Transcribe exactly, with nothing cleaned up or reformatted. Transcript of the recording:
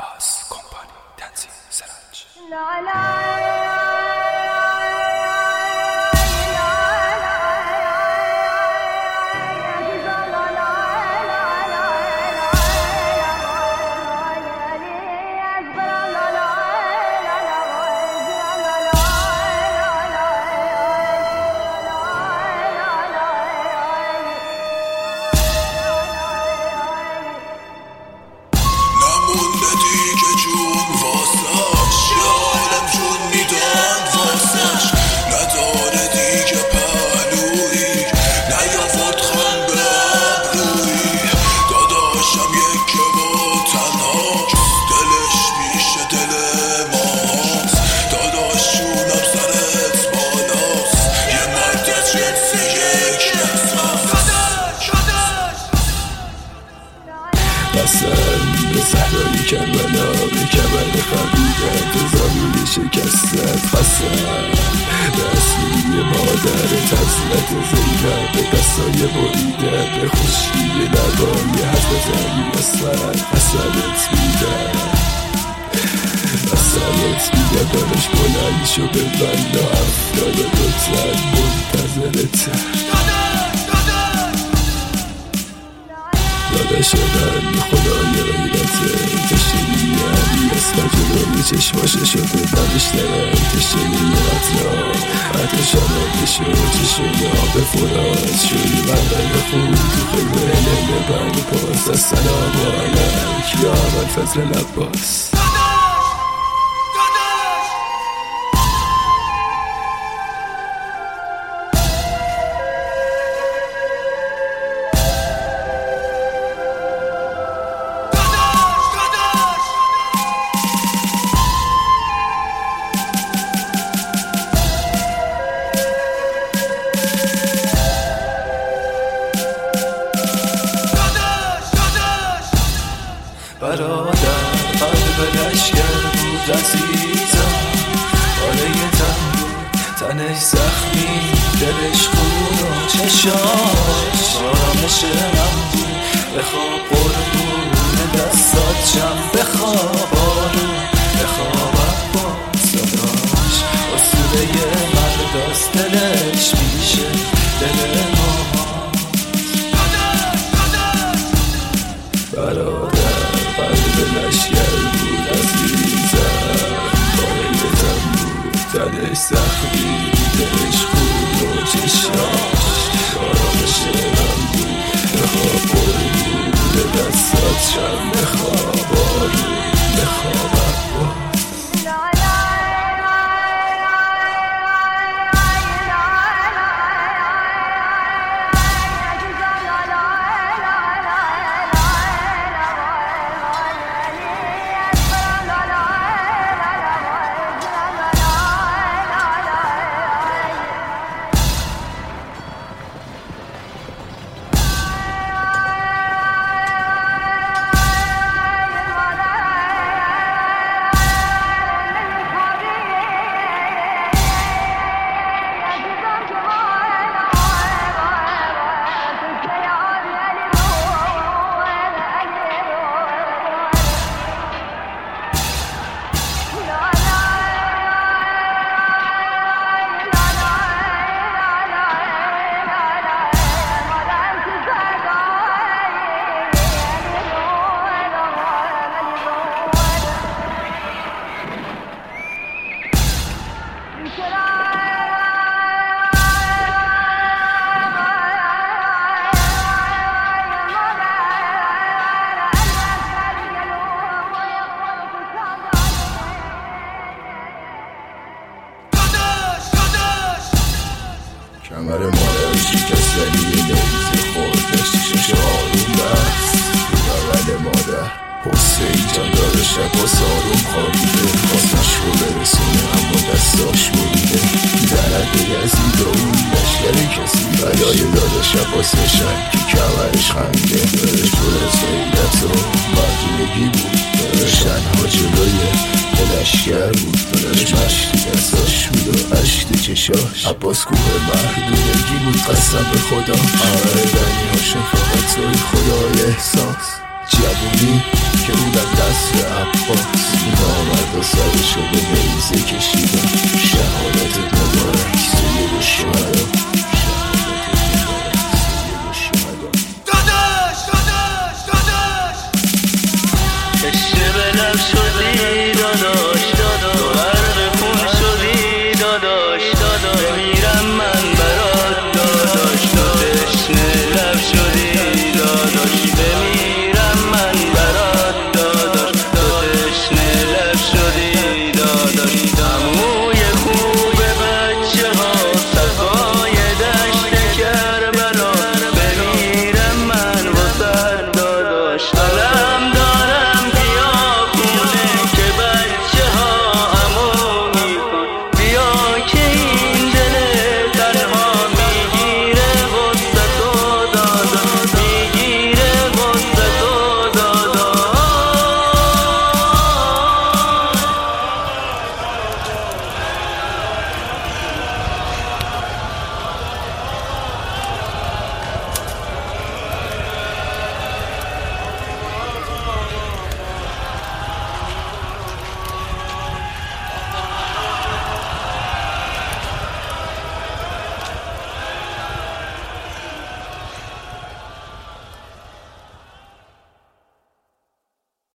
آس کمپانی تنظیم سراج. قسم به صحرای کربلا، به کمر خمیدن تو زمین شکستت. قسم به اصلی مادر تزلت زینب، به قصای بریده، به خشکی لبای حضرت علی اصغر. قسمت میدم قسمت میدم دانش بلند شو به بلا، افتاد و دو تن منتظرته. داداش من خدای غیرته، تشنی علی اصغر جلوی چشماشه شده نبشترم. تشنی قتلا حتی شمانده شد چشم آب فراد شوی قلب خود تو خیلی علم بند پاس. السلام علیک یا ابوالفضل العباس. برادر قلب لشگر بود عزیزم، آره تن بود تنش زخمی، دلش خون و چشاش آرامش من بود. بخواب قربون دستات شم، بخواب آروم، بخواب عباس داداش. اصوله مرداست دلش میشه دل ما. برادر قلب لشگر بود عزیزم، باره تن بود تنش زخمی، دلش خون و چشاش آرامش من بود. بخواب قربون دستات شم، بخواب آروم، بخواب عباس. کمر مادر شکست ولی نیزه خوردش، شش آروم بست تو اول مادر. حسین جان داره شب و ساروم خوابیده، خواستش رو برسونه اما دستاش بریده. درده یزید و اون لشگر کسی بلای داده شب و سشن که کمرش خنگه. دارش پر از غیرت و مردونگی بود، دارش تنها جلوی لشگر بود. دارش مشتی دستاش بود و عشق چشاش. عباس کوه مردونگی بود قسم به خدا، آره دنیاش فقط توی خدای احساس. جوونی که بودم دست عباس، تو به نیزه کشیدم. شهادت مبارک سید شهدا. داداش داداش داداش عشق به لب شدی